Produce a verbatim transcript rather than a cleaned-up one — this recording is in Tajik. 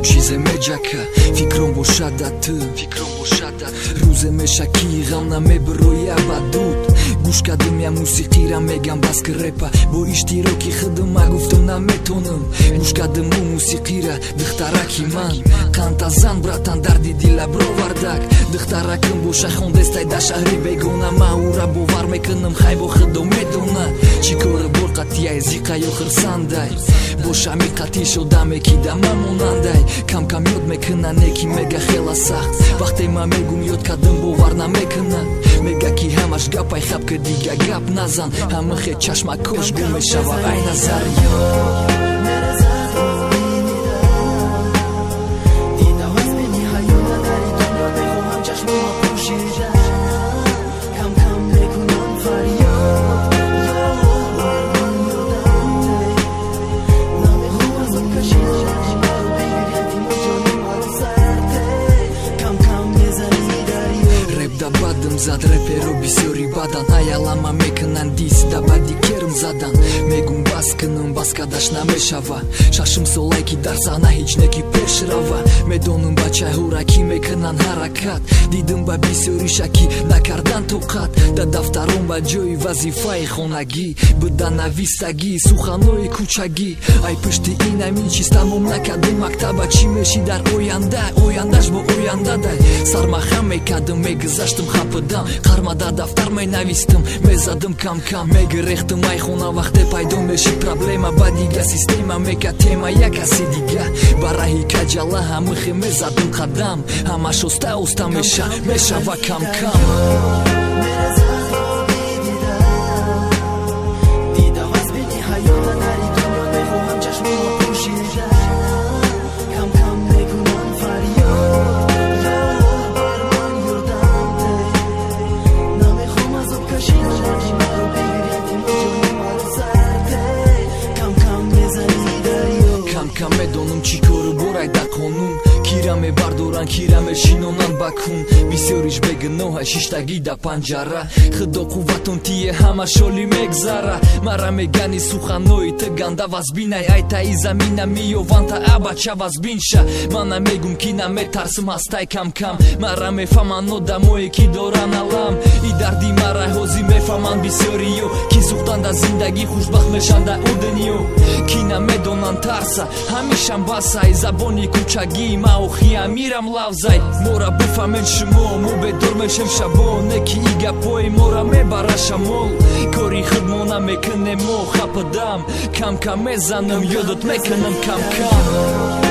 چیز مجاکا فکرم باشد فکرم باشد روز مشکی غم نمی بروی عبادود گوش کردم یا موسیقی را میگم بس که رپا با اشتراکی خودم گفتم نمیتونم گوش کردم اون موسیقی را دخترکی من کانتا زن براتان دردی دیلا برووردک دخترکم باشه خوندستای در شهری بگونه ما او را باور میکنم خیلی با خودم میدونه چی کار برقتی ای زیقا یا خرسندای باشه میقتی شدم اکی دمه مونندای کم کم یاد میکنن اکی میگه خیلی سخت وقتی ما میگم یاد کردم باور نمیکنن میگه کی همش گپ ای خب که دیگه گپ نزن همه خیلی چشم کش گم شوه ای نظر زد رپرو بسیاری بدن ایالما میکنن دیس دا بدی کرم زدن میگم بس کنم بس کدش نمیشوه ششم ساله که در صحنه هیچ نکی پیش روه میدونم بچه هورکی میکنن حرکت دیدم با بسیاری شکی نکردن توقت در دفترم با جای وظیفه خونگی بدن نویسگی سخنوی کوچگی ای پشتی این همین چیز تموم نکردم مکتبه چی میشی در آینده آیندهش با آینده ده سرمخم میکردم میگذشتم خپدم قرمده دفتر می نویستم میزدم کم کم میگریختم ای خونه وقتی پیدا میشی پرابلما با دیگه سیستما میکتیما یک کسی دیگه برای کجاله همه خی میزدم قدم همه شسته استه میشه میشه و کم کم کم میدونم چی کارو برای در قانون کیرم بردارن کیرم شینونن بکن بسیاریش بگنوه شیشتگی در پنجره خدا قوتون تیه همه شالی میگذره مرا میگنی سخنوی تگنده وزبینه ای تا ای زمینه میوان تا ابچه وزبینشه من میگم کی نمیترسم هستای کم کم مرا میفهمن آدمایی که دارن علم ای دردی مرا حوزی میفهمن بسیاریو کی سوختن در زندگی خوشبخت میشن در او دنیو کی نمیدونن ترسه همیشم بسای زبانی کوچگی ما و خیام میرم لفظای مورا بفهمن شما مو بدور میشم شبا نکی ایگه پای مورا میبره شمال کاری خودمونه میکنه مو خپدم کم کم میزنم یادت میکنم کم کم